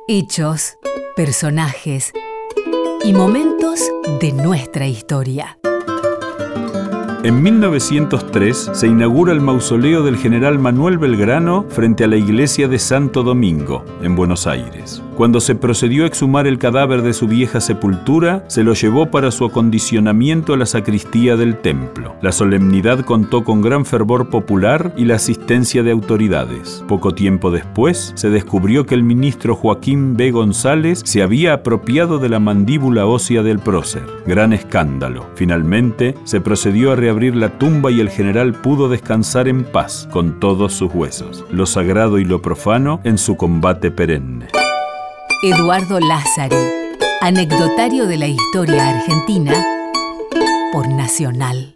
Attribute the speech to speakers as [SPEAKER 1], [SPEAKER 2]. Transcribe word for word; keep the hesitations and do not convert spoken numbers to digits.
[SPEAKER 1] Hechos, personajes y momentos de nuestra historia.
[SPEAKER 2] En mil novecientos tres se inaugura el mausoleo del general Manuel Belgrano frente a la iglesia de Santo Domingo, en Buenos Aires. Cuando se procedió a exhumar el cadáver de su vieja sepultura, se lo llevó para su acondicionamiento a la sacristía del templo. La solemnidad contó con gran fervor popular y la asistencia de autoridades. Poco tiempo después, se descubrió que el ministro Joaquín B. González se había apropiado de la mandíbula ósea del prócer. Gran escándalo. Finalmente, se procedió a reabrir la tumba y el general pudo descansar en paz con todos sus huesos, lo sagrado y lo profano en su combate perenne.
[SPEAKER 1] Eduardo Lázari, anecdotario de la historia argentina por Nacional.